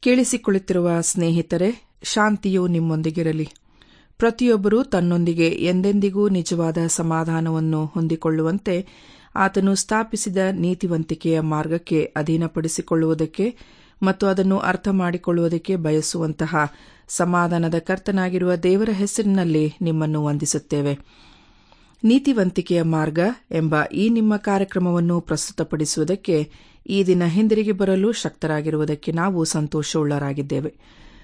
ಕೇಳಿಸಿಕೊಳ್ಳುತ್ತಿರುವ ಸ್ನೇಹಿತರೆ, ಶಾಂತಿಯು ನಿಮ್ಮೊಂದಿಗಿರಲಿ. ಪ್ರತಿಯೊಬ್ಬರೂ ತನ್ನೊಂದಿಗೆ ಎಂದೆಂದಿಗೂ ನಿಜವಾದ ಸಮಾಧಾನವನ್ನು ಹೊಂದಿಕೊಳ್ಳುವಂತೆ ಆತನು ಸ್ಥಾಪಿಸಿದ ನೀತಿವಂತಿಕೆಯ ಮಾರ್ಗಕ್ಕೆ ಅಧೀನಪಡಿಸಿಕೊಳ್ಳುವುದಕ್ಕೆ ಮತ್ತು ಅದನ್ನು ಅರ್ಥ ಮಾಡಿಕೊಳ್ಳುವುದಕ್ಕೆ ಬಯಸುವಂತಹ ಸಮಾಧಾನದ ಕರ್ತನಾಗಿರುವ ದೇವರ ಹೆಸರಿನಲ್ಲಿ ನಿಮ್ಮನ್ನು ವಂದಿಸುತ್ತೇವೆ. ನೀತಿವಂತಿಕೆಯ ಮಾರ್ಗ ಎಂಬ ಈ ನಿಮ್ಮ ಕಾರ್ಯಕ್ರಮವನ್ನು ಪ್ರಸ್ತುತಪಡಿಸುವುದಕ್ಕೆ ಈ ದಿನ ಹಿಂದಿರುಗಿ ಬರಲು ಶಕ್ತರಾಗಿರುವುದಕ್ಕೆ ನಾವು ಸಂತೋಷವುಳ್ಳರಾಗಿದ್ದೇವೆ.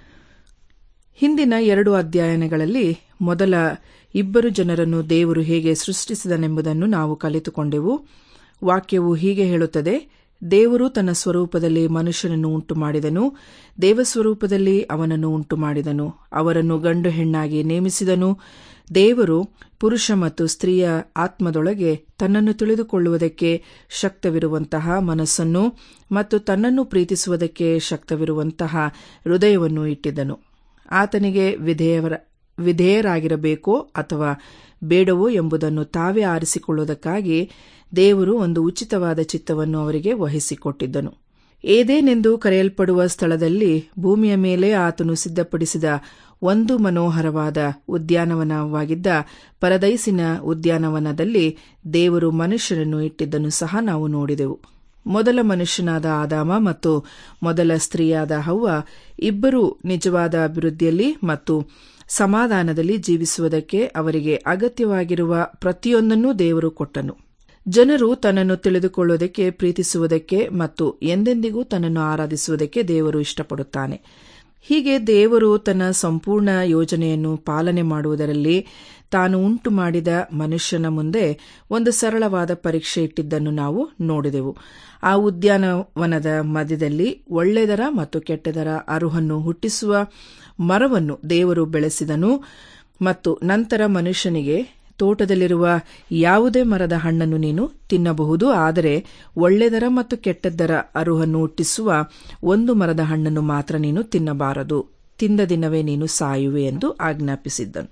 ಹಿಂದಿನ 2 ಅಧ್ಯಾಯಗಳಲ್ಲಿ ಮೊದಲ 2 ಜನರನ್ನು ದೇವರು ಹೇಗೆ ಸೃಷ್ಟಿಸಿದನೆಂಬುದನ್ನು ನಾವು ಕಲಿತುಕೊಂಡೆವು. ವಾಕ್ಯವು ಹೀಗೆ ಹೇಳುತ್ತದೆ: ದೇವರು ತನ್ನ ಸ್ವರೂಪದಲ್ಲಿ ಮನುಷ್ಯನನ್ನು ಉಂಟುಮಾಡಿದನು, ದೇವಸ್ವರೂಪದಲ್ಲಿ ಅವನನ್ನು ಉಂಟುಮಾಡಿದನು, ಅವರನ್ನು ಗಂಡು ಹೆಣ್ಣಾಗಿ ನೇಮಿಸಿದನು. ದೇವರು ಪುರುಷ ಮತ್ತು ಸ್ತ್ರೀಯ ಆತ್ಮದೊಳಗೆ ತನ್ನನ್ನು ತಿಳಿದುಕೊಳ್ಳುವುದಕ್ಕೆ ಶಕ್ತವಿರುವಂತಹ ಮನಸ್ಸನ್ನು ಮತ್ತು ತನ್ನನ್ನು ಪ್ರೀತಿಸುವುದಕ್ಕೆ ಶಕ್ತವಿರುವಂತಹ ಹೃದಯವನ್ನು ಇಟ್ಟಿದ್ದನು. ಆತನಿಗೆ ವಿಧೇಯರಾಗಿರಬೇಕೋ ಅಥವಾ ಬೇಡವೋ ಎಂಬುದನ್ನು ತಾವೇ ಆರಿಸಿಕೊಳ್ಳುವುದಕ್ಕಾಗಿ ದೇವರು ಒಂದು ಉಚಿತವಾದ ಚಿತ್ತವನ್ನು ಅವರಿಗೆ ವಹಿಸಿಕೊಟ್ಟಿದ್ದನು. ಏದೇನೆಂದು ಕರೆಯಲ್ಪಡುವ ಸ್ಥಳದಲ್ಲಿ ಭೂಮಿಯ ಮೇಲೆ ಆತನು ಸಿದ್ಧಪಡಿಸಿದ ಒಂದು ಮನೋಹರವಾದ ಉದ್ಯಾನವನವಾಗಿದ್ದ ಪರದೈಸಿನ ಉದ್ಯಾನವನದಲ್ಲಿ ದೇವರು ಮನುಷ್ಯರನ್ನು ಇಟ್ಟಿದ್ದನ್ನು ಸಹ ನಾವು ನೋಡಿದೆವು. ಮೊದಲ ಮನುಷ್ಯನಾದ ಆದಾಮ ಮತ್ತು ಮೊದಲ ಸ್ತ್ರೀಯಾದ ಹವ್ವ ಇಬ್ಬರೂ ನಿಜವಾದ ಅಭಿವೃದ್ಧಿಯಲ್ಲಿ ಮತ್ತು ಸಮಾಧಾನದಲ್ಲಿ ಜೀವಿಸುವುದಕ್ಕೆ ಅವರಿಗೆ ಅಗತ್ಯವಾಗಿರುವ ಪ್ರತಿಯೊಂದನ್ನೂ ದೇವರು ಕೊಟ್ಟನು. ಜನರು ತನ್ನನ್ನು ತಿಳಿದುಕೊಳ್ಳುವುದಕ್ಕೆ, ಪ್ರೀತಿಸುವುದಕ್ಕೆ ಮತ್ತು ಎಂದೆಂದಿಗೂ ತನ್ನನ್ನು ಆರಾಧಿಸುವುದಕ್ಕೆ ದೇವರು ಇಷ್ಟಪಡುತ್ತಾನೆ. ಹೀಗೆ ದೇವರು ತನ್ನ ಸಂಪೂರ್ಣ ಯೋಜನೆಯನ್ನು ಪಾಲನೆ ಮಾಡುವುದರಲ್ಲಿ ತಾನು ಉಂಟು ಮಾಡಿದ ಮನುಷ್ಯನ ಮುಂದೆ ಒಂದು ಸರಳವಾದ ಪರೀಕ್ಷೆ ಇಟ್ಟಿದ್ದನ್ನು ನಾವು ನೋಡಿದೆವು. ಆ ಉದ್ಯಾನವನದ ಮಧ್ಯದಲ್ಲಿ ಒಳ್ಳೆಯದರ ಮತ್ತು ಕೆಟ್ಟದರ ಅರುಹನ್ನು ಹುಟ್ಟಿಸುವ ಮರವನ್ನು ದೇವರು ಬೆಳೆಸಿದನು ಮತ್ತು ನಂತರ ಮನುಷ್ಯನಿಗೆ, ತೋಟದಲ್ಲಿರುವ ಯಾವುದೇ ಮರದ ಹಣ್ಣನ್ನು ನೀನು ತಿನ್ನಬಹುದು, ಆದರೆ ಒಳ್ಳೆಯದರ ಮತ್ತು ಕೆಟ್ಟದ್ದರ ಅರುಹನ್ನು ಹುಟ್ಟಿಸುವ ಒಂದು ಮರದ ಹಣ್ಣನ್ನು ಮಾತ್ರ ನೀನು ತಿನ್ನಬಾರದು, ತಿಂದ ದಿನವೇ ನೀನು ಸಾಯುವೆ ಎಂದು ಆಜ್ಞಾಪಿಸಿದ್ದನು.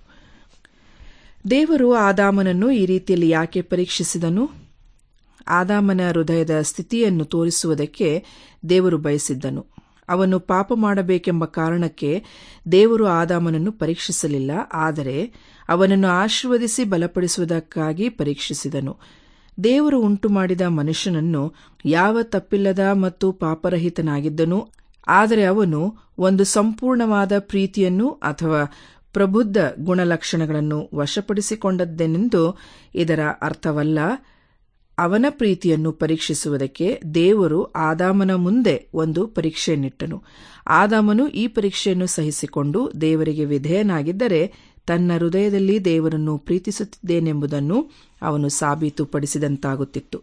ದೇವರು ಆದಾಮನನ್ನು ಈ ರೀತಿಯಲ್ಲಿ ಯಾಕೆ ಪರೀಕ್ಷಿಸಿದನು? ಆದಾಮನ ಹೃದಯದ ಸ್ಥಿತಿಯನ್ನು ತೋರಿಸುವುದಕ್ಕೆ ದೇವರು ಬಯಸಿದ್ದನು. ಅವನು ಪಾಪ ಮಾಡಬೇಕೆಂಬ ಕಾರಣಕ್ಕೆ ದೇವರು ಆದಾಮನನ್ನು ಪರೀಕ್ಷಿಸಲಿಲ್ಲ, ಆದರೆ ಅವನನ್ನು ಆಶೀರ್ವದಿಸಿ ಬಲಪಡಿಸುವುದಕ್ಕಾಗಿ ಪರೀಕ್ಷಿಸಿದನು. ದೇವರು ಉಂಟುಮಾಡಿದ ಮನುಷ್ಯನನ್ನು ಯಾವ ತಪ್ಪಿಲ್ಲದ ಮತ್ತು ಪಾಪರಹಿತನಾಗಿದ್ದನು, ಆದರೆ ಅವನು ಒಂದು ಸಂಪೂರ್ಣವಾದ ಪ್ರೀತಿಯನ್ನು ಅಥವಾ ಪ್ರಬುದ್ಧ ಗುಣಲಕ್ಷಣಗಳನ್ನು ವಶಪಡಿಸಿಕೊಂಡದ್ದೆನೆಂದು ಇದರ ಅರ್ಥವಲ್ಲ. ಅವನ ಪ್ರೀತಿಯನ್ನು ಪರೀಕ್ಷಿಸುವುದಕ್ಕೆ ದೇವರು ಆದಾಮನ ಮುಂದೆ ಒಂದು ಪರೀಕ್ಷೆಯನ್ನಿಟ್ಟನು. ಆದಾಮನು ಈ ಪರೀಕ್ಷೆಯನ್ನು ಸಹಿಸಿಕೊಂಡು ದೇವರಿಗೆ ವಿಧೇಯನಾಗಿದ್ದರೆ ತನ್ನ ಹೃದಯದಲ್ಲಿ ದೇವರನ್ನು ಪ್ರೀತಿಸುತ್ತಿದ್ದೇನೆಂಬುದನ್ನು ಅವನು ಸಾಬೀತುಪಡಿಸಿದಂತಾಗುತ್ತಿತ್ತು.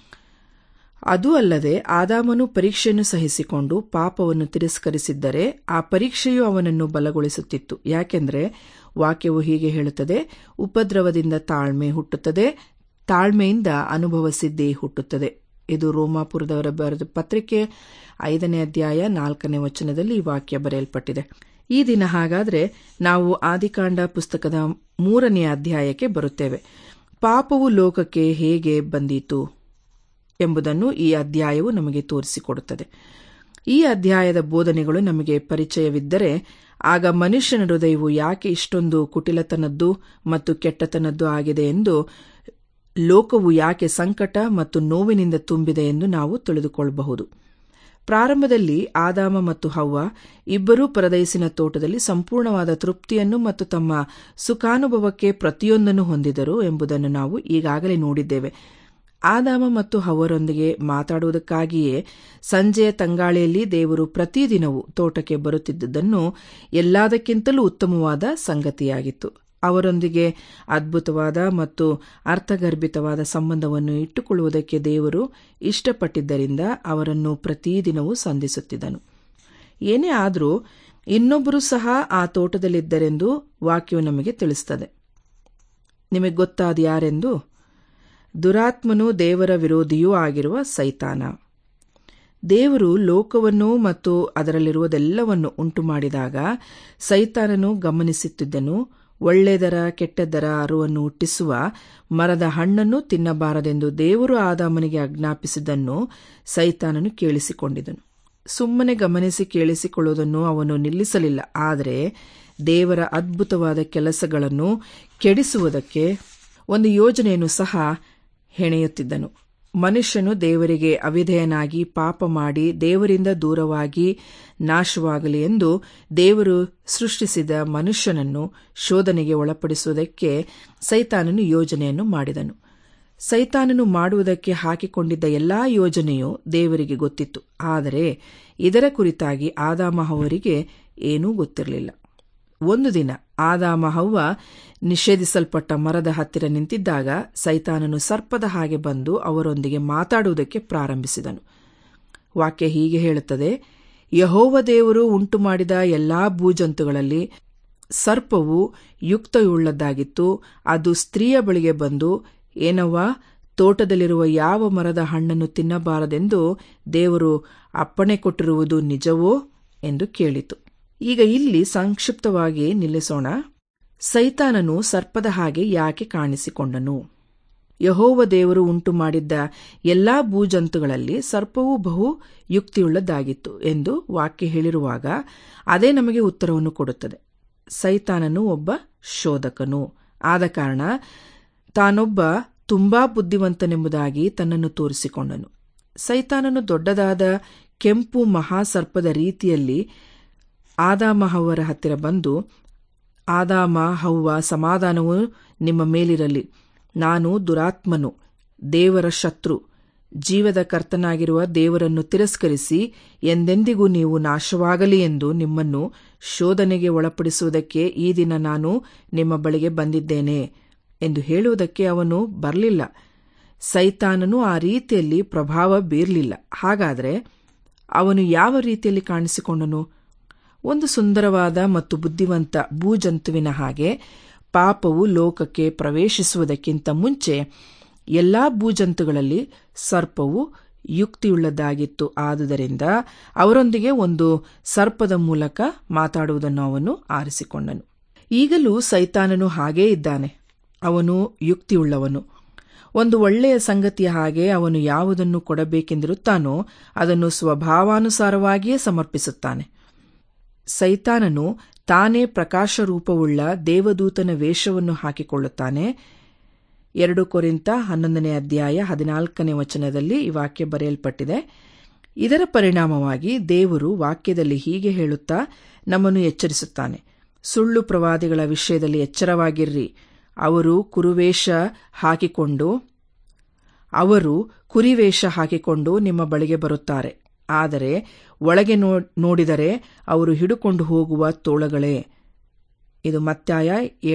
ಅದೂ ಅಲ್ಲದೆ ಆದಾಮನು ಪರೀಕ್ಷೆಯನ್ನು ಸಹಿಸಿಕೊಂಡು ಪಾಪವನ್ನು ತಿರಸ್ಕರಿಸಿದ್ದರೆ ಆ ಪರೀಕ್ಷೆಯು ಅವನನ್ನು ಬಲಗೊಳಿಸುತ್ತಿತ್ತು. ಯಾಕೆಂದರೆ ವಾಕ್ಯವು ಹೀಗೆ ಹೇಳುತ್ತದೆ: ಉಪದ್ರವದಿಂದ ತಾಳ್ಮೆ ಹುಟ್ಟುತ್ತದೆ, ತಾಳ್ಮೆಯಿಂದ ಅನುಭವ ಸಿದ್ಧಿ ಹುಟ್ಟುತ್ತದೆ. ಇದು ರೋಮಾಪುರದವರ ಬರೆದ ಪತ್ರಿಕೆ 5ನೇ ಅಧ್ಯಾಯ 4ನೇ ವಚನದಲ್ಲಿ ಈ ವಾಕ್ಯ ಬರೆಯಲ್ಪಟ್ಟಿದೆ. ಈ ದಿನ ಹಾಗಾದರೆ ನಾವು ಆದಿಕಾಂಡ ಪುಸ್ತಕದ 3ನೇ ಅಧ್ಯಾಯಕ್ಕೆ ಬರುತ್ತೇವೆ. ಪಾಪವು ಲೋಕಕ್ಕೆ ಹೇಗೆ ಬಂದಿತು ಎಂಬುದನ್ನು ಈ ಅಧ್ಯಾಯವು ನಮಗೆ ತೋರಿಸಿಕೊಡುತ್ತದೆ. ಈ ಅಧ್ಯಾಯದ ಬೋಧನೆಗಳು ನಮಗೆ ಪರಿಚಯವಿದ್ದರೆ ಆಗ ಮನುಷ್ಯನ ಹೃದಯವು ಯಾಕೆ ಇಷ್ಟೊಂದು ಕುಟಿಲತನದ್ದು ಮತ್ತು ಕೆಟ್ಟತನದ್ದು ಆಗಿದೆ ಎಂದು, ಲೋಕವು ಯಾಕೆ ಸಂಕಟ ಮತ್ತು ನೋವಿನಿಂದ ತುಂಬಿದೆ ಎಂದು ನಾವು ತಿಳಿದುಕೊಳ್ಳಬಹುದು. ಪ್ರಾರಂಭದಲ್ಲಿ ಆದಾಮ ಮತ್ತು ಹವ್ವ ಇಬ್ಬರೂ ಪರದೈಸಿನ ತೋಟದಲ್ಲಿ ಸಂಪೂರ್ಣವಾದ ತೃಪ್ತಿಯನ್ನು ಮತ್ತು ತಮ್ಮ ಸುಖಾನುಭವಕ್ಕೆ ಪ್ರತಿಯೊಂದನ್ನು ಹೊಂದಿದರು ಎಂಬುದನ್ನು ನಾವು ಈಗಾಗಲೇ ನೋಡಿದ್ದೇವೆ. ಆದಾಮ ಮತ್ತು ಹವ್ವರೊಂದಿಗೆ ಮಾತಾಡುವುದಕ್ಕಾಗಿಯೇ ಸಂಜೆಯ ತಂಗಾಳಿಯಲ್ಲಿ ದೇವರು ಪ್ರತಿದಿನವೂ ತೋಟಕ್ಕೆ ಬರುತ್ತಿದ್ದುದನ್ನು ಎಲ್ಲದಕ್ಕಿಂತಲೂ ಉತ್ತಮವಾದ ಸಂಗತಿಯಾಗಿತ್ತು. ಅವರೊಂದಿಗೆ ಅದ್ಭುತವಾದ ಮತ್ತು ಅರ್ಥಗರ್ಭಿತವಾದ ಸಂಬಂಧವನ್ನು ಇಟ್ಟುಕೊಳ್ಳುವುದಕ್ಕೆ ದೇವರು ಇಷ್ಟಪಟ್ಟಿದ್ದರಿಂದ ಅವರನ್ನು ಪ್ರತಿದಿನವೂ ಸಂಧಿಸುತ್ತಿದ್ದನು. ಏನೇ ಆದರೂ ಇನ್ನೊಬ್ಬರು ಸಹ ಆ ತೋಟದಲ್ಲಿದ್ದರೆಂದು ವಾಕ್ಯವು ನಮಗೆ ತಿಳಿಸುತ್ತದೆ. ನಿಮಗೆ ಗೊತ್ತಾದ ಯಾರೆಂದು? ದುರಾತ್ಮನು, ದೇವರ ವಿರೋಧಿಯೂ ಆಗಿರುವ ಸೈತಾನ. ದೇವರು ಲೋಕವನ್ನು ಮತ್ತು ಅದರಲ್ಲಿರುವುದೆಲ್ಲವನ್ನು ಉಂಟುಮಾಡಿದಾಗ ಸೈತಾನನು ಗಮನಿಸುತ್ತಿದ್ದನು. ಒಳ್ಳೆಯದರ ಕೆಟ್ಟದ್ದರ ಅರುವನ್ನು ಹುಟ್ಟಿಸುವ ಮರದ ಹಣ್ಣನ್ನು ತಿನ್ನಬಾರದೆಂದು ದೇವರು ಆದಾಮನಿಗೆ ಆಜ್ಞಾಪಿಸಿದ್ದನ್ನು ಸೈತಾನನು ಕೇಳಿಸಿಕೊಂಡಿದ್ದನು. ಸುಮ್ಮನೆ ಗಮನಿಸಿ ಕೇಳಿಸಿಕೊಳ್ಳುವುದನ್ನು ಅವನು ನಿಲ್ಲಿಸಲಿಲ್ಲ. ಆದರೆ ದೇವರ ಅದ್ಭುತವಾದ ಕೆಲಸಗಳನ್ನು ಕೆಡಿಸುವುದಕ್ಕೆ ಒಂದು ಯೋಜನೆಯನ್ನು ಸಹ ಹೆಣೆಯುತ್ತಿದ್ದನು. ಮನುಷ್ಯನು ದೇವರಿಗೆ ಅವಿಧೇಯನಾಗಿ ಪಾಪ ಮಾಡಿ ದೇವರಿಂದ ದೂರವಾಗಿ ನಾಶವಾಗಲಿ ಎಂದು ದೇವರು ಸೃಷ್ಟಿಸಿದ ಮನುಷ್ಯನನ್ನು ಶೋಧನೆಗೆ ಒಳಪಡಿಸುವುದಕ್ಕೆ ಸೈತಾನನು ಯೋಜನೆಯನ್ನು ಮಾಡಿದನು. ಸೈತಾನನು ಮಾಡುವುದಕ್ಕೆ ಹಾಕಿಕೊಂಡಿದ್ದ ಎಲ್ಲಾ ಯೋಜನೆಯು ದೇವರಿಗೆ ಗೊತ್ತಿತ್ತು. ಆದರೆ ಇದರ ಕುರಿತಾಗಿ ಆದಾಮ ಹವ್ವರಿಗೆ ಏನೂ ಗೊತ್ತಿರಲಿಲ್ಲ. ಒಂದು ದಿನ ಆದಾಮ ಹವ್ವ ನಿಷೇಧಿಸಲ್ಪಟ್ಟ ಮರದ ಹತ್ತಿರ ನಿಂತಿದ್ದಾಗ ಸೈತಾನನು ಸರ್ಪದ ಹಾಗೆ ಬಂದು ಅವರೊಂದಿಗೆ ಮಾತಾಡುವುದಕ್ಕೆ ಪ್ರಾರಂಭಿಸಿದನು. ವಾಕ್ಯ ಹೀಗೆ ಹೇಳುತ್ತದೆ, ಯೆಹೋವ ದೇವರು ಉಂಟು ಮಾಡಿದ ಎಲ್ಲಾ ಭೂಜಂತುಗಳಲ್ಲಿ ಸರ್ಪವು ಯುಕ್ತಿಯುಳ್ಳದ್ದಾಗಿತ್ತು. ಅದು ಸ್ತ್ರೀಯ ಬಳಿಗೆ ಬಂದು, ಏನವ್ವ, ತೋಟದಲ್ಲಿರುವ ಯಾವ ಮರದ ಹಣ್ಣನ್ನು ತಿನ್ನಬಾರದೆಂದು ದೇವರು ಅಪ್ಪಣೆ ಕೊಟ್ಟಿರುವುದು ನಿಜವೋ ಎಂದು ಕೇಳಿತು. ಈಗ ಇಲ್ಲಿ ಸಂಕ್ಷಿಪ್ತವಾಗಿ ನಿಲ್ಲಿಸೋಣ. ಸೈತಾನನು ಸರ್ಪದ ಹಾಗೆ ಯಾಕೆ ಕಾಣಿಸಿಕೊಂಡನು? ಯೆಹೋವ ದೇವರು ಉಂಟು ಮಾಡಿದ್ದ ಎಲ್ಲಾ ಭೂಜಂತುಗಳಲ್ಲಿ ಸರ್ಪವು ಬಹು ಯುಕ್ತಿಯುಳ್ಳದ್ದಾಗಿತ್ತು ಎಂದು ವಾಕ್ಯ ಹೇಳಿರುವಾಗ ಅದೇ ನಮಗೆ ಉತ್ತರವನ್ನು ಕೊಡುತ್ತದೆ. ಸೈತಾನನು ಒಬ್ಬ ಶೋಧಕನು. ಆದ ಕಾರಣ ತಾನೊಬ್ಬ ತುಂಬಾ ಬುದ್ಧಿವಂತನೆಂಬುದಾಗಿ ತನ್ನನ್ನು ತೋರಿಸಿಕೊಂಡನು. ಸೈತಾನನು ದೊಡ್ಡದಾದ ಕೆಂಪು ಮಹಾಸರ್ಪದ ರೀತಿಯಲ್ಲಿ ಆದಾಮ ಹವ್ವರ ಹತ್ತಿರ ಬಂದು, ಆದಾಮ ಹವ್ವ, ಸಮಾಧಾನವು ನಿಮ್ಮ ಮೇಲಿರಲಿ. ನಾನು ದುರಾತ್ಮನು, ದೇವರ ಶತ್ರು, ಜೀವದ ಕರ್ತನಾಗಿರುವ ದೇವರನ್ನು ತಿರಸ್ಕರಿಸಿ ಎಂದೆಂದಿಗೂ ನೀವು ನಾಶವಾಗಲಿ ಎಂದು ನಿಮ್ಮನ್ನು ಶೋಧನೆಗೆ ಒಳಪಡಿಸುವುದಕ್ಕೆ ಈ ದಿನ ನಾನು ನಿಮ್ಮ ಬಳಿಗೆ ಬಂದಿದ್ದೇನೆ ಎಂದು ಹೇಳುವುದಕ್ಕೆ ಅವನು ಬರಲಿಲ್ಲ. ಸೈತಾನನು ಆ ರೀತಿಯಲ್ಲಿ ಪ್ರಭಾವ ಬೀರಲಿಲ್ಲ. ಹಾಗಾದರೆ ಅವನು ಯಾವ ರೀತಿಯಲ್ಲಿ ಕಾಣಿಸಿಕೊಂಡನು? ಒಂದು ಸುಂದರವಾದ ಮತ್ತು ಬುದ್ಧಿವಂತ ಭೂಜಂತುವಿನ ಹಾಗೆ. ಪಾಪವು ಲೋಕಕ್ಕೆ ಪ್ರವೇಶಿಸುವುದಕ್ಕಿಂತ ಮುಂಚೆ ಎಲ್ಲಾ ಭೂಜಂತುಗಳಲ್ಲಿ ಸರ್ಪವು ಯುಕ್ತಿಯುಳ್ಳದ್ದಾಗಿತ್ತು. ಆದುದರಿಂದ ಅವರೊಂದಿಗೆ ಒಂದು ಸರ್ಪದ ಮೂಲಕ ಮಾತಾಡುವುದನ್ನು ಅವನು ಆರಿಸಿಕೊಂಡನು. ಈಗಲೂ ಸೈತಾನನು ಹಾಗೇ ಇದ್ದಾನೆ. ಅವನು ಯುಕ್ತಿಯುಳ್ಳವನು. ಒಂದು ಒಳ್ಳೆಯ ಸಂಗತಿಯ ಹಾಗೆ ಅವನು ಯಾವುದನ್ನು ಕೊಡಬೇಕೆಂದಿರುತ್ತಾನೋ ಅದನ್ನು ಸ್ವಭಾವಾನುಸಾರವಾಗಿಯೇ ಸಮರ್ಪಿಸುತ್ತಾನೆ. ಸೈತಾನನು ತಾನೇ ಪ್ರಕಾಶರೂಪವುಳ್ಳ ದೇವದೂತನ ವೇಷವನ್ನು ಹಾಕಿಕೊಳ್ಳುತ್ತಾನೆ. 2 ಕೊರಿಂಥ 11:14 ಈ ವಾಕ್ಯ ಬರೆಯಲ್ಪಟ್ಟಿದೆ. ಇದರ ಪರಿಣಾಮವಾಗಿ ದೇವರು ವಾಕ್ಯದಲ್ಲಿ ಹೀಗೆ ಹೇಳುತ್ತಾ ನಮ್ಮನ್ನು ಎಚ್ಚರಿಸುತ್ತಾನೆ. ಸುಳ್ಳು ಪ್ರವಾದಿಗಳ ವಿಷಯದಲ್ಲಿ ಎಚ್ಚರವಾಗಿರ್ರಿ. ಅವರು ಕುರಿವೇಷ ಹಾಕಿಕೊಂಡು ನಿಮ್ಮ ಬಳಿಗೆ ಬರುತ್ತಾರೆ. ಆದರೆ ಒಳಗೆ ನೋಡಿದರೆ ಅವರು ಹಿಡುಕೊಂಡು ಹೋಗುವ ತೋಳಗಳೇ. ಇದು ಮತ್ತಾಯ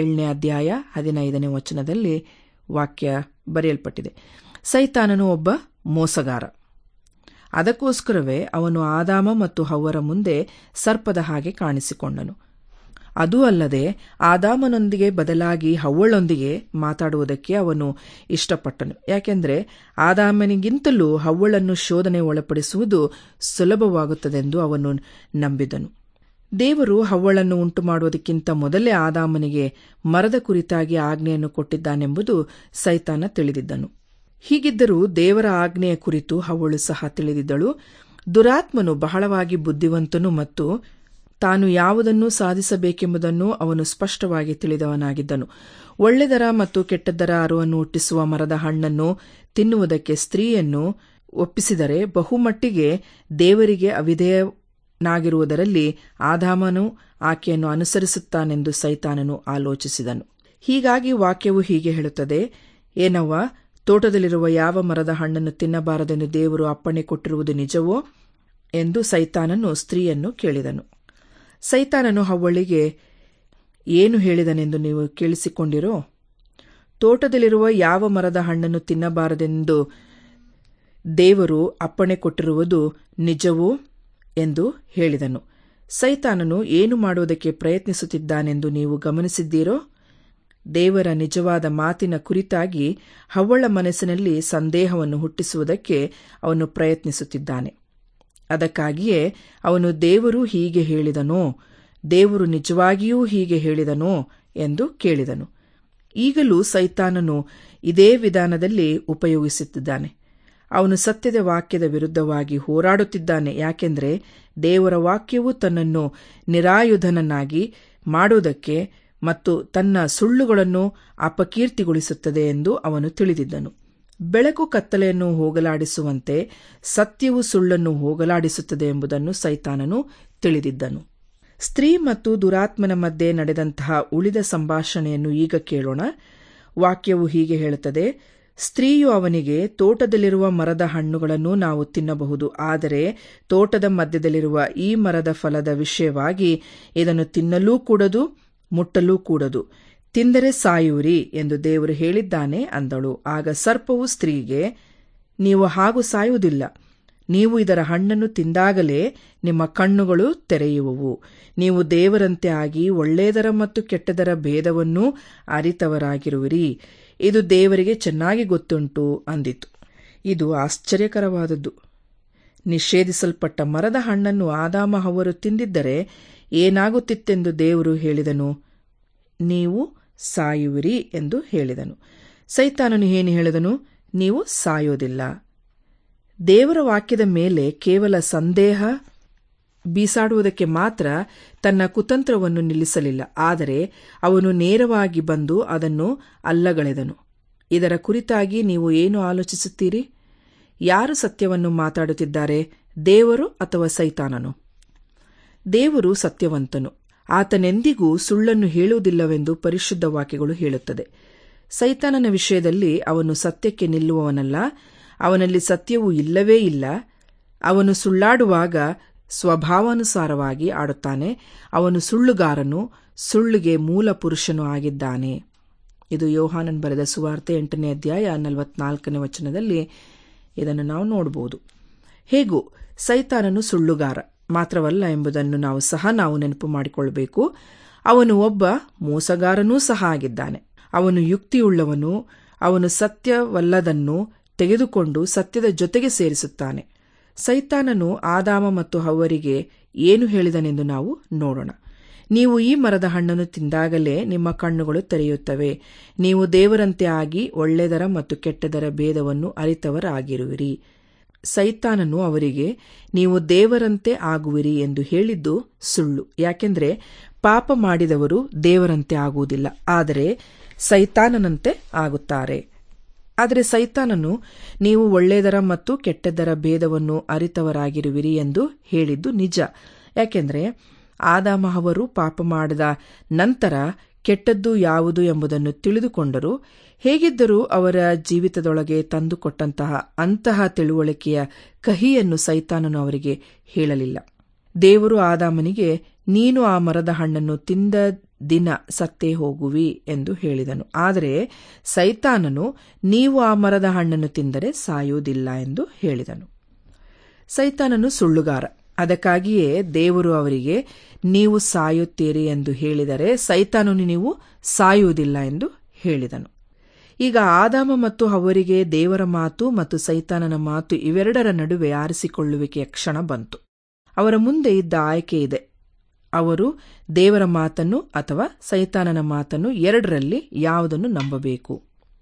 7:15 ವಾಕ್ಯ ಬರೆಯಲ್ಪಟ್ಟಿದೆ. ಸೈತಾನನು ಒಬ್ಬ ಮೋಸಗಾರ. ಅದಕ್ಕೋಸ್ಕರವೇ ಅವನು ಆದಾಮ ಮತ್ತು ಹವ್ವರ ಮುಂದೆ ಸರ್ಪದ ಹಾಗೆ ಕಾಣಿಸಿಕೊಂಡನು. ಅದೂ ಅಲ್ಲದೆ ಆದಾಮನೊಂದಿಗೆ ಬದಲಾಗಿ ಹವ್ವಳೊಂದಿಗೆ ಮಾತಾಡುವುದಕ್ಕೆ ಅವನು ಇಷ್ಟಪಟ್ಟನು. ಯಾಕೆಂದರೆ ಆದಾಮನಿಗಿಂತಲೂ ಹವ್ವಳನ್ನು ಶೋಧನೆ ಒಳಪಡಿಸುವುದು ಸುಲಭವಾಗುತ್ತದೆಂದು ಅವನು ನಂಬಿದನು. ದೇವರು ಹವ್ವಳನ್ನು ಉಂಟು ಮಾಡುವುದಕ್ಕಿಂತ ಮೊದಲೇ ಆದಾಮನಿಗೆ ಮರದ ಕುರಿತಾಗಿ ಆಜ್ಞೆಯನ್ನು ಕೊಟ್ಟಿದ್ದಾನೆಂಬುದು ಸೈತಾನ ತಿಳಿದಿದ್ದನು. ಹೀಗಿದ್ದರೂ ದೇವರ ಆಜ್ಞೆಯ ಕುರಿತು ಹವ್ವಳು ಸಹ ತಿಳಿದಿದ್ದಳು. ದುರಾತ್ಮನು ಬಹಳವಾಗಿ ಬುದ್ಧಿವಂತನು ಮತ್ತು ತಾನು ಯಾವುದನ್ನು ಸಾಧಿಸಬೇಕೆಂಬುದನ್ನು ಅವನು ಸ್ಪಷ್ಟವಾಗಿ ತಿಳಿದವನಾಗಿದ್ದನು. ಒಳ್ಳೆದರ ಮತ್ತು ಕೆಟ್ಟದ್ದರ ಅರಿವನ್ನು ಹುಟ್ಟಿಸುವ ಮರದ ಹಣ್ಣನ್ನು ತಿನ್ನುವುದಕ್ಕೆ ಸ್ತ್ರೀಯನ್ನು ಒಪ್ಪಿಸಿದರೆ ಬಹುಮಟ್ಟಿಗೆ ದೇವರಿಗೆ ಅವಿಧೇಯನಾಗಿರುವುದರಲ್ಲಿ ಆದಾಮನು ಆಕೆಯನ್ನು ಅನುಸರಿಸುತ್ತಾನೆಂದು ಸೈತಾನನು ಆಲೋಚಿಸಿದನು. ಹೀಗಾಗಿ ವಾಕ್ಯವು ಹೀಗೆ ಹೇಳುತ್ತದೆ, ಏನವ್ವ, ತೋಟದಲ್ಲಿರುವ ಯಾವ ಮರದ ಹಣ್ಣನ್ನು ತಿನ್ನಬಾರದೆಂದು ದೇವರು ಅಪ್ಪಣೆ ಕೊಟ್ಟಿರುವುದು ನಿಜವೋ ಎಂದು ಸೈತಾನನು ಸ್ತ್ರೀಯನ್ನು ಕೇಳಿದನು. ಸೈತಾನನು ಹವ್ವಳಿಗೆ ಏನು ಹೇಳಿದನೆಂದು ನೀವು ಕೇಳಿಸಿಕೊಂಡಿರೋ? ತೋಟದಲ್ಲಿರುವ ಯಾವ ಮರದ ಹಣ್ಣನ್ನು ತಿನ್ನಬಾರದೆಂದು ದೇವರು ಅಪ್ಪಣೆ ಕೊಟ್ಟಿರುವುದು ನಿಜವೋ ಎಂದು ಹೇಳಿದನು. ಸೈತಾನನು ಏನು ಮಾಡುವುದಕ್ಕೆ ಪ್ರಯತ್ನಿಸುತ್ತಿದ್ದಾನೆಂದು ನೀವು ಗಮನಿಸಿದ್ದೀರೋ? ದೇವರ ನಿಜವಾದ ಮಾತಿನ ಕುರಿತಾಗಿ ಹವ್ವಳ ಮನಸ್ಸಿನಲ್ಲಿ ಸಂದೇಹವನ್ನು ಹುಟ್ಟಿಸುವುದಕ್ಕೆ ಅವನು ಪ್ರಯತ್ನಿಸುತ್ತಿದ್ದಾನೆ. ಅದಕ್ಕಾಗಿಯೇ ಅವನು ದೇವರು ಹೀಗೆ ಹೇಳಿದನೋ, ದೇವರು ನಿಜವಾಗಿಯೂ ಹೀಗೆ ಹೇಳಿದನೋ ಎಂದು ಕೇಳಿದನು. ಈಗಲೂ ಸೈತಾನನು ಇದೇ ವಿಧಾನದಲ್ಲಿ ಉಪಯೋಗಿಸುತ್ತಿದ್ದಾನೆ. ಅವನು ಸತ್ಯದ ವಾಕ್ಯದ ವಿರುದ್ಧವಾಗಿ ಹೋರಾಡುತ್ತಿದ್ದಾನೆ. ಯಾಕೆಂದರೆ ದೇವರ ವಾಕ್ಯವು ತನ್ನನ್ನು ನಿರಾಯುಧನನ್ನಾಗಿ ಮಾಡುವುದಕ್ಕೆ ಮತ್ತು ತನ್ನ ಸುಳ್ಳುಗಳನ್ನು ಅಪಕೀರ್ತಿಗೊಳಿಸುತ್ತದೆ ಎಂದು ಅವನು ತಿಳಿದಿದ್ದನು. ಬೆಳಕು ಕತ್ತಲೆಯನ್ನು ಹೋಗಲಾಡಿಸುವಂತೆ ಸತ್ಯವು ಸುಳ್ಳನ್ನು ಹೋಗಲಾಡಿಸುತ್ತದೆ ಎಂಬುದನ್ನು ಸೈತಾನನು ತಿಳಿದಿದ್ದನು. ಸ್ತ್ರೀ ಮತ್ತು ದುರಾತ್ಮನ ಮಧ್ಯೆ ನಡೆದಂತಹ ಉಳಿದ ಸಂಭಾಷಣೆಯನ್ನು ಈಗ ಕೇಳೋಣ. ವಾಕ್ಯವು ಹೀಗೆ ಹೇಳುತ್ತದೆ: ಸ್ತ್ರೀಯು ಅವನಿಗೆ, ತೋಟದಲ್ಲಿರುವ ಮರದ ಹಣ್ಣುಗಳನ್ನು ನಾವು ತಿನ್ನಬಹುದು, ಆದರೆ ತೋಟದ ಮಧ್ಯದಲ್ಲಿರುವ ಈ ಮರದ ಫಲದ ವಿಷಯವಾಗಿ ಇದನ್ನು ತಿನ್ನಲೂ ಕೂಡದು, ಮುಟ್ಟಲೂ ಕೂಡದು, ತಿಂದರೆ ಸಾಯುವಿರಿ ಎಂದು ದೇವರು ಹೇಳಿದ್ದಾನೆ ಅಂದಳು. ಆಗ ಸರ್ಪವು ಸ್ತ್ರೀಗೆ, ನೀವು ಹಾಗೂ ಸಾಯುವುದಿಲ್ಲ. ನೀವು ಇದರ ಹಣ್ಣನ್ನು ತಿಂದಾಗಲೇ ನಿಮ್ಮ ಕಣ್ಣುಗಳು ತೆರೆಯುವವು. ನೀವು ದೇವರಂತೆ ಆಗಿ ಒಳ್ಳೆಯದರ ಮತ್ತು ಕೆಟ್ಟದರ ಭೇದವನ್ನೂ ಅರಿತವರಾಗಿರುವಿರಿ. ಇದು ದೇವರಿಗೆ ಚೆನ್ನಾಗಿ ಗೊತ್ತುಂಟು ಅಂದಿತು. ಇದು ಆಶ್ಚರ್ಯಕರವಾದದ್ದು. ನಿಷೇಧಿಸಲ್ಪಟ್ಟ ಮರದ ಹಣ್ಣನ್ನು ಆದಾಮ ಹವ್ವರು ತಿಂದಿದ್ದರೆ ಏನಾಗುತ್ತಿತ್ತೆಂದು ದೇವರು ಹೇಳಿದನು? ನೀವು ಸಾಯುವಿರಿ ಎಂದು ಹೇಳಿದನು. ಸೈತಾನನು ಏನು ಹೇಳಿದನು? ನೀವು ಸಾಯೋದಿಲ್ಲ. ದೇವರ ವಾಕ್ಯದ ಮೇಲೆ ಕೇವಲ ಸಂದೇಹ ಬೀಸಾಡುವುದಕ್ಕೆ ಮಾತ್ರ ತನ್ನ ಕುತಂತ್ರವನ್ನು ನಿಲ್ಲಿಸಲಿಲ್ಲ, ಆದರೆ ಅವನು ನೇರವಾಗಿ ಬಂದು ಅದನ್ನು ಅಲ್ಲಗಳೆದನು. ಇದರ ಕುರಿತಾಗಿ ನೀವು ಏನು ಆಲೋಚಿಸುತ್ತೀರಿ? ಯಾರು ಸತ್ಯವನ್ನು ಮಾತಾಡುತ್ತಿದ್ದಾರೆ, ದೇವರು ಅಥವಾ ಸೈತಾನನು? ದೇವರು ಸತ್ಯವಂತನು. ಆತನೆಂದಿಗೂ ಸುಳ್ಳನ್ನು ಹೇಳುವುದಿಲ್ಲವೆಂದು ಪರಿಶುದ್ಧ ವಾಕ್ಯಗಳು ಹೇಳುತ್ತದೆ. ಸೈತಾನನ ವಿಷಯದಲ್ಲಿ ಅವನು ಸತ್ಯಕ್ಕೆ ನಿಲ್ಲುವವನಲ್ಲ. ಅವನಲ್ಲಿ ಸತ್ಯವೂ ಇಲ್ಲವೇ ಇಲ್ಲ. ಅವನು ಸುಳ್ಳಾಡುವಾಗ ಸ್ವಭಾವಾನುಸಾರವಾಗಿ ಆಡುತ್ತಾನೆ. ಅವನು ಸುಳ್ಳುಗಾರನು, ಸುಳ್ಳಿಗೆ ಮೂಲ ಪುರುಷನೂ ಆಗಿದ್ದಾನೆ. ಇದು ಯೋಹಾನನ್ ಬರೆದ ಸುವಾರ್ತೆ 8ನೇ ಅಧ್ಯಾಯ 44ನೇ ವಚನದಲ್ಲಿ ಇದನ್ನು ನಾವು ನೋಡಬಹುದು. ಹೇಗೂ ಸೈತಾನನು ಸುಳ್ಳುಗಾರ ಮಾತ್ರವಲ್ಲ ಎಂಬುದನ್ನು ನಾವು ನೆನಪು ಮಾಡಿಕೊಳ್ಳಬೇಕು. ಅವನು ಒಬ್ಬ ಮೋಸಗಾರನೂ ಸಹ ಆಗಿದ್ದಾನೆ. ಅವನು ಯುಕ್ತಿಯುಳ್ಳವನು. ಅವನು ಸತ್ಯವಲ್ಲದನ್ನು ತೆಗೆದುಕೊಂಡು ಸತ್ಯದ ಜೊತೆಗೆ ಸೇರಿಸುತ್ತಾನೆ. ಸೈತಾನನು ಆದಾಮ ಮತ್ತು ಹವ್ವರಿಗೆ ಏನು ಹೇಳಿದನೆಂದು ನಾವು ನೋಡೋಣ. ನೀವು ಈ ಮರದ ಹಣ್ಣನ್ನು ತಿಂದಾಗಲೇ ನಿಮ್ಮ ಕಣ್ಣುಗಳು ತೆರೆಯುತ್ತವೆ. ನೀವು ದೇವರಂತೆ ಆಗಿ ಒಳ್ಳೆಯದರ ಮತ್ತು ಕೆಟ್ಟದರ ಭೇದವನ್ನು ಅರಿತವರಾಗಿರುವಿರಿ. ಸೈತಾನನು ಅವರಿಗೆ, ನೀವು ದೇವರಂತೆ ಆಗುವಿರಿ ಎಂದು ಹೇಳಿದ್ದು ಸುಳ್ಳು. ಯಾಕೆಂದರೆ ಪಾಪ ಮಾಡಿದವರು ದೇವರಂತೆ ಆಗುವುದಿಲ್ಲ, ಆದರೆ ಸೈತಾನನಂತೆ ಆಗುತ್ತಾರೆ. ಆದರೆ ಸೈತಾನನು, ನೀವು ಒಳ್ಳೆಯದರ ಮತ್ತು ಕೆಟ್ಟದರ ಭೇದವನ್ನು ಅರಿತವರಾಗಿರುವಿರಿ ಎಂದು ಹೇಳಿದ್ದು ನಿಜ. ಯಾಕೆಂದರೆ ಆದಾಮ ಅವರು ಪಾಪ ಮಾಡಿದ ನಂತರ ಕೆಟ್ಟದ್ದು ಯಾವುದು ಎಂಬುದನ್ನು ತಿಳಿದುಕೊಂಡರು. ಹೇಗಿದ್ದರೂ ಅವರ ಜೀವಿತದೊಳಗೆ ತಂದುಕೊಟ್ಟಂತಹ ಅಂತಹ ತಿಳುವಳಿಕೆಯ ಕಹಿಯನ್ನು ಸೈತಾನನು ಅವರಿಗೆ ಹೇಳಲಿಲ್ಲ. ದೇವರು ಆದಾಮನಿಗೆ, ನೀನು ಆ ಮರದ ಹಣ್ಣನ್ನು ತಿಂದ ದಿನ ಸತ್ತೇ ಹೋಗುವಿ ಎಂದು ಹೇಳಿದನು. ಆದರೆ ಸೈತಾನನು, ನೀವು ಆ ಮರದ ಹಣ್ಣನ್ನು ತಿಂದರೆ ಸಾಯುವುದಿಲ್ಲ ಎಂದು ಹೇಳಿದನು. ಸೈತಾನನು ಸುಳ್ಳುಗಾರ. ಅದಕ್ಕಾಗಿಯೇ ದೇವರು ಅವರಿಗೆ, ನೀವು ಸಾಯುತ್ತೀರಿ ಎಂದು ಹೇಳಿದರೆ ಸೈತಾನನು ನೀವು ಸಾಯುವುದಿಲ್ಲ ಎಂದು ಹೇಳಿದನು. ಈಗ ಆದಾಮ ಮತ್ತು ಹವ್ವರಿಗೆ ದೇವರ ಮಾತು ಮತ್ತು ಸೈತಾನನ ಮಾತು ಇವೆರಡರ ನಡುವೆ ಆರಿಸಿಕೊಳ್ಳುವಿಕೆಯ ಕ್ಷಣ ಬಂತು. ಅವರ ಮುಂದೆ ಇದ್ದ ಆಯ್ಕೆ ಇದೆ. ಅವರು ದೇವರ ಮಾತನ್ನು ಅಥವಾ ಸೈತಾನನ ಮಾತನ್ನು, ಎರಡರಲ್ಲಿ ಯಾವುದನ್ನು ನಂಬಬೇಕು?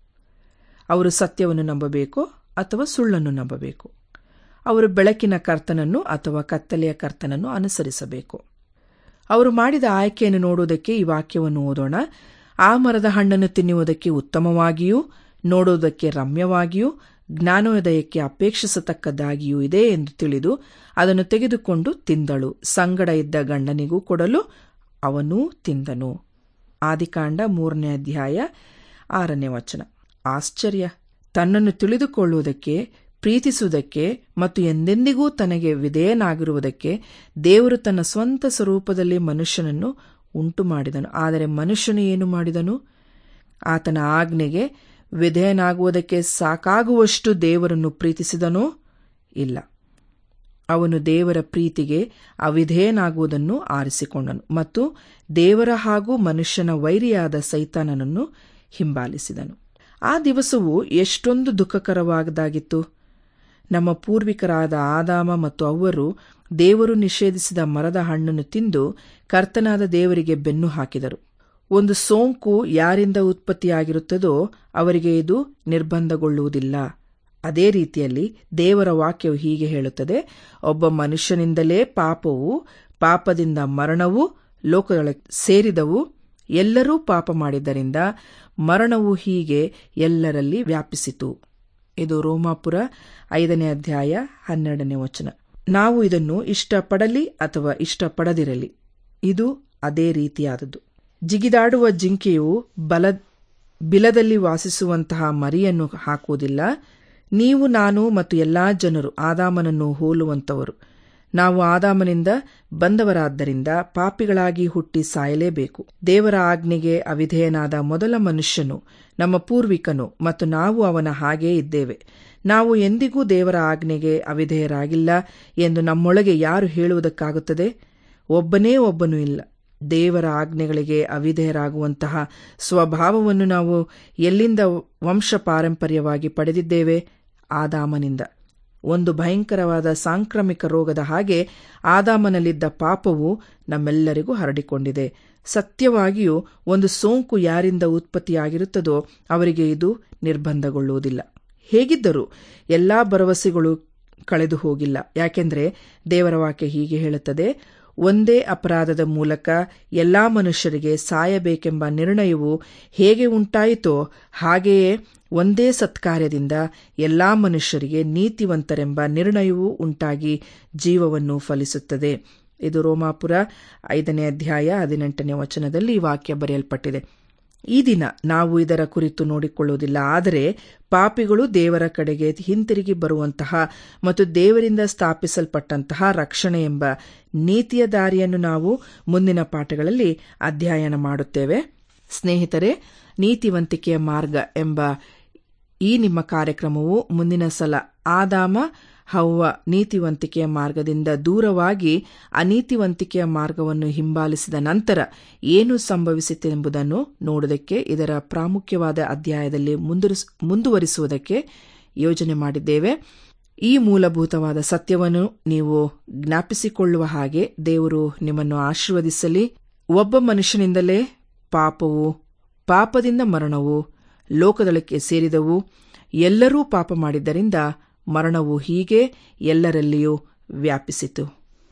ಅವರು ಸತ್ಯವನ್ನು ನಂಬಬೇಕು ಅಥವಾ ಸುಳ್ಳನ್ನು ನಂಬಬೇಕು? ಅವರು ಬೆಳಕಿನ ಕರ್ತನನ್ನು ಅಥವಾ ಕತ್ತಲೆಯ ಕರ್ತನನ್ನು ಅನುಸರಿಸಬೇಕು? ಅವರು ಮಾಡಿದ ಆಯ್ಕೆಯನ್ನು ನೋಡುವುದಕ್ಕೆ ಈ ವಾಕ್ಯವನ್ನು ಓದೋಣ. ಆ ಮರದ ಹಣ್ಣನ್ನು ತಿನ್ನುವುದಕ್ಕೆ ಉತ್ತಮವಾಗಿಯೂ ನೋಡುವುದಕ್ಕೆ ರಮ್ಯವಾಗಿಯೂ ಜ್ಞಾನೋದಯಕ್ಕೆ ಅಪೇಕ್ಷಿಸತಕ್ಕದ್ದಾಗಿಯೂ ಇದೆ ಎಂದು ತಿಳಿದು ಅದನ್ನು ತೆಗೆದುಕೊಂಡು ತಿಂದಳು. ಸಂಗಡ ಇದ್ದ ಗಂಡನಿಗೂ ಕೊಡಲು ಅವನೂ ತಿಂದನು. ಆದಿಕಾಂಡ 3ನೇ ಅಧ್ಯಾಯ 6ನೇ ವಚನ. ಆಶ್ಚರ್ಯ! ತನ್ನನ್ನು ತಿಳಿದುಕೊಳ್ಳುವುದಕ್ಕೆ, ಪ್ರೀತಿಸುವುದಕ್ಕೆ ಮತ್ತು ಎಂದೆಂದಿಗೂ ತನಗೆ ವಿಧೇಯನಾಗಿರುವುದಕ್ಕೆ ದೇವರು ತನ್ನ ಸ್ವಂತ ಸ್ವರೂಪದಲ್ಲಿ ಮನುಷ್ಯನನ್ನು ಉಂಟು ಮಾಡಿದನು. ಆದರೆ ಮನುಷ್ಯನು ಏನು ಮಾಡಿದನು? ಆತನ ಆಜ್ಞೆಗೆ ವಿಧೇಯನಾಗುವುದಕ್ಕೆ ಸಾಕಾಗುವಷ್ಟು ದೇವರನ್ನು ಪ್ರೀತಿಸಿದನೋ? ಇಲ್ಲ. ಅವನು ದೇವರ ಪ್ರೀತಿಗೆ ಅವಿಧೇಯನಾಗುವುದನ್ನು ಆರಿಸಿಕೊಂಡನು ಮತ್ತು ದೇವರ ಹಾಗೂ ಮನುಷ್ಯನ ವೈರಿಯಾದ ಸೈತಾನನನ್ನು ಹಿಂಬಾಲಿಸಿದನು. ಆ ದಿವಸವು ಎಷ್ಟೊಂದು ದುಃಖಕರವಾದಾಗಿತ್ತು. ನಮ್ಮ ಪೂರ್ವಿಕರಾದ ಆದಾಮ ಮತ್ತು ಅವ್ವರು ದೇವರು ನಿಷೇಧಿಸಿದ ಮರದ ಹಣ್ಣನ್ನು ತಿಂದು ಕರ್ತನಾದ ದೇವರಿಗೆ ಬೆನ್ನು ಹಾಕಿದರು. ಒಂದು ಸೋಂಕು ಯಾರಿಂದ ಉತ್ಪತ್ತಿಯಾಗಿರುತ್ತದೋ ಅವರಿಗೆ ಇದು ನಿರ್ಬಂಧಗೊಳ್ಳುವುದಿಲ್ಲ. ಅದೇ ರೀತಿಯಲ್ಲಿ ದೇವರ ವಾಕ್ಯವು ಹೀಗೆ ಹೇಳುತ್ತದೆ, ಒಬ್ಬ ಮನುಷ್ಯನಿಂದಲೇ ಪಾಪವು, ಪಾಪದಿಂದ ಮರಣವು ಲೋಕದೊಳಗೆ ಸೇರಿದವು, ಎಲ್ಲರೂ ಪಾಪ ಮಾಡಿದ್ದರಿಂದ ಮರಣವು ಹೀಗೆ ಎಲ್ಲರಲ್ಲಿ ವ್ಯಾಪಿಸಿತು. ಇದು ರೋಮಾಪುರ 5ನೇ ಅಧ್ಯಾಯ 12ನೇ ವಚನ. ನಾವು ಇದನ್ನು ಇಷ್ಟಪಡಲಿ ಅಥವಾ ಇಷ್ಟಪಡದಿರಲಿ, ಇದು ಅದೇ ರೀತಿಯಾದದ್ದು. ಜಿಗಿದಾಡುವ ಜಿಂಕೆಯು ಬಿಲದಲ್ಲಿ ವಾಸಿಸುವಂತಹ ಮರಿಯನ್ನು ಹಾಕುವುದಿಲ್ಲ. ನೀವು, ನಾನು ಮತ್ತು ಎಲ್ಲಾ ಜನರು ಆದಾಮನನ್ನು ಹೋಲುವಂತವರು. ನಾವು ಆದಾಮನಿಂದ ಬಂದವರಾದ್ದರಿಂದ ಪಾಪಿಗಳಾಗಿ ಹುಟ್ಟಿ ಸಾಯಲೇಬೇಕು. ದೇವರ ಆಜ್ಞೆಗೆ ಅವಿಧೇಯನಾದ ಮೊದಲ ಮನುಷ್ಯನು ನಮ್ಮ ಪೂರ್ವಿಕನು ಮತ್ತು ನಾವು ಅವನ ಹಾಗೇ ಇದ್ದೇವೆ. ನಾವು ಎಂದಿಗೂ ದೇವರ ಆಜ್ಞೆಗೆ ಅವಿಧೇಯರಾಗಿಲ್ಲ ಎಂದು ನಮ್ಮೊಳಗೆ ಯಾರು ಹೇಳುವುದಕ್ಕಾಗುತ್ತದೆ? ಒಬ್ಬನೇ ಒಬ್ಬನೂ ಇಲ್ಲ. ದೇವರ ಆಜ್ಞೆಗಳಿಗೆ ಅವಿಧೇಯರಾಗುವಂತಹ ಸ್ವಭಾವವನ್ನು ನಾವು ಎಲ್ಲಿಂದ ವಂಶ ಪಾರಂಪರ್ಯವಾಗಿ ಪಡೆದಿದ್ದೇವೆ? ಆದಾಮನಿಂದ. ಒಂದು ಭಯಂಕರವಾದ ಸಾಂಕ್ರಾಮಿಕ ರೋಗದ ಹಾಗೆ ಆದಾಮನಲ್ಲಿದ್ದ ಪಾಪವು ನಮ್ಮೆಲ್ಲರಿಗೂ ಹರಡಿಕೊಂಡಿದೆ. ಸತ್ಯವಾಗಿಯೂ ಒಂದು ಸೋಂಕು ಯಾರಿಂದ ಉತ್ಪತ್ತಿಯಾಗಿರುತ್ತದೋ ಅವರಿಗೆ ಇದು ನಿರ್ಬಂಧಗೊಳ್ಳುವುದಿಲ್ಲ. ಹೇಗಿದ್ದರೂ ಎಲ್ಲಾ ಭರವಸೆಗಳು ಕಳೆದು ಹೋಗಿಲ್ಲ. ಯಾಕೆಂದರೆ ದೇವರ ವಾಕ್ಯ ಹೀಗೆ ಹೇಳುತ್ತದೆ, ಒಂದೇ ಅಪರಾಧದ ಮೂಲಕ ಎಲ್ಲಾ ಮನುಷ್ಯರಿಗೆ ಸಾಯಬೇಕೆಂಬ ನಿರ್ಣಯವು ಹೇಗೆ ಉಂಟಾಯಿತೋ ಹಾಗೆಯೇ ಒಂದೇ ಸತ್ಕಾರ್ಯದಿಂದ ಎಲ್ಲಾ ಮನುಷ್ಯರಿಗೆ ನೀತಿವಂತರೆಂಬ ನಿರ್ಣಯವೂ ಉಂಟಾಗಿ ಜೀವವನ್ನು ಫಲಿಸುತ್ತದೆ. ಇದು ರೋಮಾಪುರ 5ನೇ ಅಧ್ಯಾಯ 18ನೇ ವಚನದಲ್ಲಿ ಈ ವಾಕ್ಯ ಬರೆಯಲ್ಪಟ್ಟಿದೆ. ಈ ದಿನ ನಾವು ಇದರ ಕುರಿತು ನೋಡಿಕೊಳ್ಳುವುದಿಲ್ಲ. ಆದರೆ ಪಾಪಿಗಳು ದೇವರ ಕಡೆಗೆ ಹಿಂತಿರುಗಿ ಬರುವಂತಹ ಮತ್ತು ದೇವರಿಂದ ಸ್ಥಾಪಿಸಲ್ಪಟ್ಟಂತಹ ರಕ್ಷಣೆ ಎಂಬ ನೀತಿಯ ದಾರಿಯನ್ನು ನಾವು ಮುಂದಿನ ಪಾಠಗಳಲ್ಲಿ ಅಧ್ಯಯನ ಮಾಡುತ್ತೇವೆ. ಸ್ನೇಹಿತರೆ, ನೀತಿವಂತಿಕೆಯ ಮಾರ್ಗ ಎಂಬ ಈ ನಿಮ್ಮ ಕಾರ್ಯಕ್ರಮವು ಮುಂದಿನ ಸಲ ಆದಾಮ ಹವ್ವ ನೀತಿವಂತಿಕೆಯ ಮಾರ್ಗದಿಂದ ದೂರವಾಗಿ ಅನೀತಿವಂತಿಕೆಯ ಮಾರ್ಗವನ್ನು ಹಿಂಬಾಲಿಸಿದ ನಂತರ ಏನು ಸಂಭವಿಸಿತೆಂಬುದನ್ನು ನೋಡುವುದಕ್ಕೆ, ಇದರ ಪ್ರಾಮುಖ್ಯವಾದ ಅಧ್ಯಾಯದಲ್ಲಿ ಮುಂದುವರಿಸುವುದಕ್ಕೆ ಯೋಜನೆ ಮಾಡಿದ್ದೇವೆ. ಈ ಮೂಲಭೂತವಾದ ಸತ್ಯವನ್ನು ನೀವು ಜ್ಞಾಪಿಸಿಕೊಳ್ಳುವ ಹಾಗೆ ದೇವರು ನಿಮ್ಮನ್ನು ಆಶೀರ್ವದಿಸಲಿ. ಒಬ್ಬ ಮನುಷ್ಯನಿಂದಲೇ ಪಾಪವು, ಪಾಪದಿಂದ ಮರಣವು ಲೋಕದೊಳಕ್ಕೆ ಸೇರಿದವು, ಎಲ್ಲರೂ ಪಾಪ ಮಾಡಿದ್ದರಿಂದ ಮರಣವು ಹೀಗೆ ಎಲ್ಲರಲ್ಲಿಯೂ ವ್ಯಾಪಿಸಿತು.